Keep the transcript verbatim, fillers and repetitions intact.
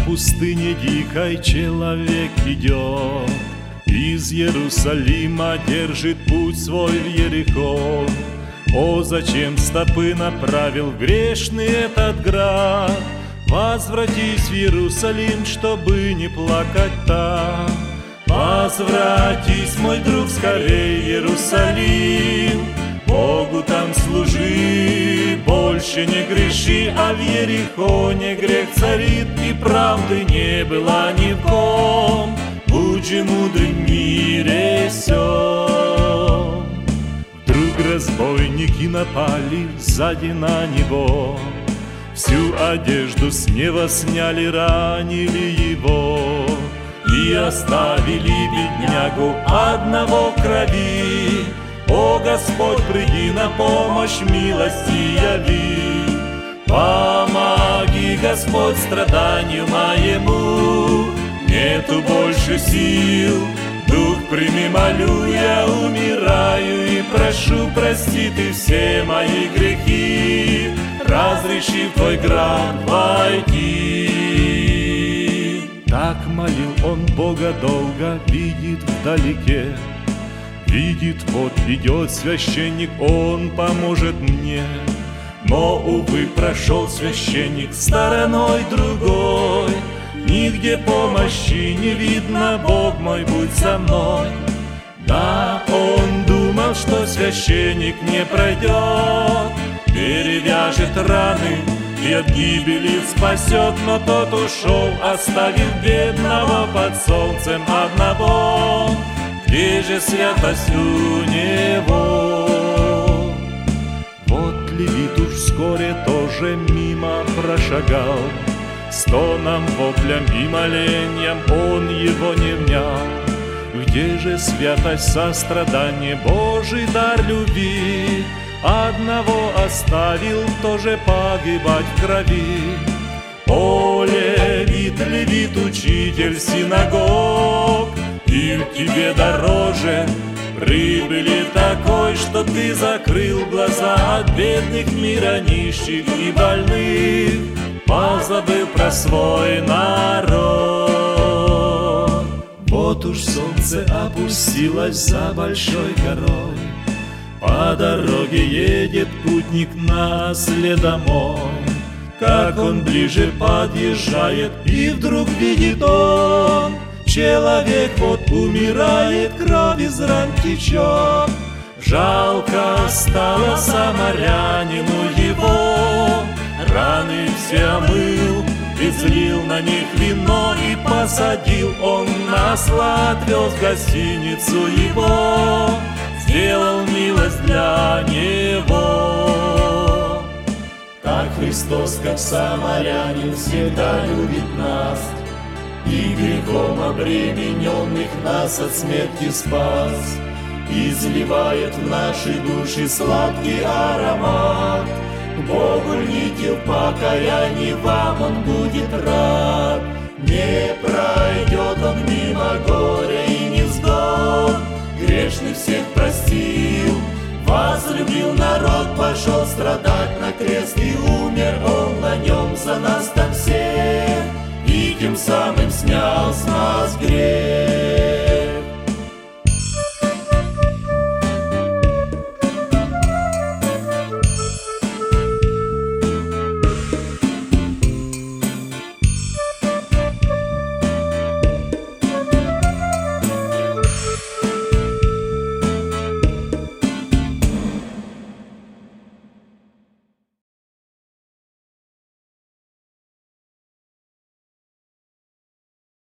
пустыне дикой человек идет, из Иерусалима держит путь свой в Иерихон. О, зачем стопы направил в грешный этот град? Возвратись в Иерусалим, чтобы не плакать там. Возвратись, мой друг, скорей в Иерусалим, Богу там служи, больше не греши, а в Иерихоне грех царит, и правды не было ни в ком. Будь же мудрым в мире сём. Вдруг разбойники напали сзади на него, всю одежду с него сняли, ранили его и оставили беднягу одного в крови. О, Господь, приди на помощь, милости яви. Помоги, Господь, страданию моему, нету больше сил. Дух прими, молю, я умираю и прошу, прости ты все мои грехи, разреши в твой град войти. Так молил он Бога долго, видит вдалеке, видит, вот идет священник, он поможет мне. Но, увы, прошел священник стороной другой, нигде помощи не видно, Бог мой, будь со мной. Да, он думал, что священник не пройдет, перевяжет раны и от гибели спасет, но тот ушел, оставив бедного под солнцем одного. Где же святость у него? Вот левит уж вскоре тоже мимо прошагал, стоном, воплям и молением он его не внял. Где же святость, сострадание, Божий дар любви? Одного оставил тоже погибать в крови. О, левит, левит, учитель синагог, и в тебе дороже прибыли такой, что ты закрыл глаза от бедных мира, нищих и больных, позабыв про свой народ. Вот уж солнце опустилось за большой горой, по дороге едет путник наследомой. Как он ближе подъезжает, и вдруг видит он, человек вот умирает, кровь из ран течет. Жалко стало самарянину его, раны все омыл, излил на них вино и посадил он на слад, вез в гостиницу его, сделал милость для него. Так Христос, как самарянин, всегда любит нас, и грехом обремененных нас от смерти спас, изливает в наши души сладкий аромат. Богу льните в покаянии, вам он будет рад. Не пройдет он мимо горя и невзгод, грешный всех простил, возлюбил народ, пошел страдать на крест, и умер он на нем за нас там всех, и тем самым снял с нас грех.